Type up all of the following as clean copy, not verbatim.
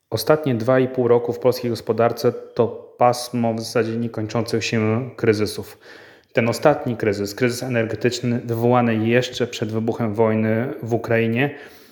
Ostatnie 2,5 roku w polskiej gospodarce to pasmo w zasadzie niekończących się kryzysów. Ten ostatni kryzys energetyczny wywołany jeszcze przed wybuchem wojny w Ukrainie,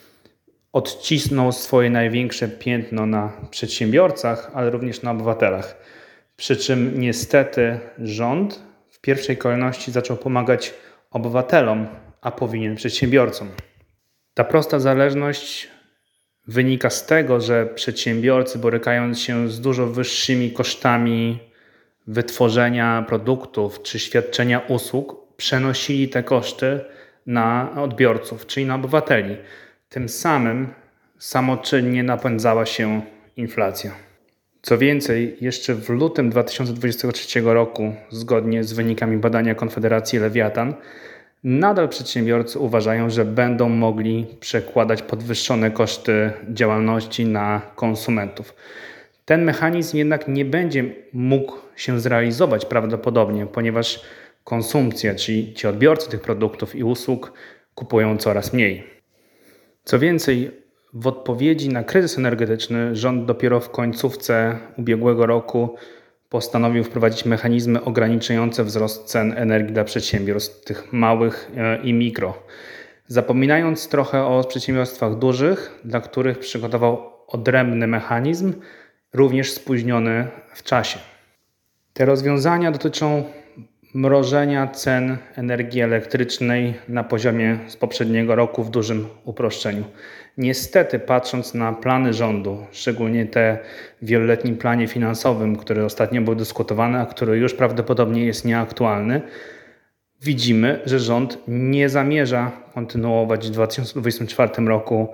odcisnął swoje największe piętno na przedsiębiorcach, ale również na obywatelach. Przy czym niestety rząd w pierwszej kolejności zaczął pomagać obywatelom, a powinien przedsiębiorcom. Ta prosta zależność wynika z tego, że przedsiębiorcy, borykając się z dużo wyższymi kosztami wytworzenia produktów czy świadczenia usług, przenosili te koszty na odbiorców, czyli na obywateli. Tym samym samoczynnie napędzała się inflacja. Co więcej, jeszcze w lutym 2023 roku, zgodnie z wynikami badania Konfederacji Lewiatan, nadal przedsiębiorcy uważają, że będą mogli przekładać podwyższone koszty działalności na konsumentów. Ten mechanizm jednak nie będzie mógł się zrealizować prawdopodobnie, ponieważ konsumpcja, czyli ci odbiorcy tych produktów i usług kupują coraz mniej. Co więcej, w odpowiedzi na kryzys energetyczny rząd dopiero w końcówce ubiegłego roku postanowił wprowadzić mechanizmy ograniczające wzrost cen energii dla przedsiębiorstw, tych małych i mikro. Zapominając trochę o przedsiębiorstwach dużych, dla których przygotował odrębny mechanizm, również spóźniony w czasie. Te rozwiązania dotyczą mrożenia cen energii elektrycznej na poziomie z poprzedniego roku w dużym uproszczeniu. Niestety, patrząc na plany rządu, szczególnie te w wieloletnim planie finansowym, który ostatnio był dyskutowany, a który już prawdopodobnie jest nieaktualny, widzimy, że rząd nie zamierza kontynuować w 2024 roku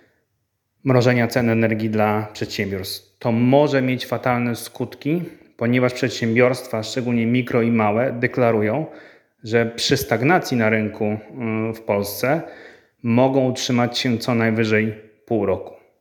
mrożenia cen energii dla przedsiębiorstw. To może mieć fatalne skutki, ponieważ przedsiębiorstwa, szczególnie mikro i małe, deklarują, że przy stagnacji na rynku w Polsce mogą utrzymać się co najwyżej pół roku.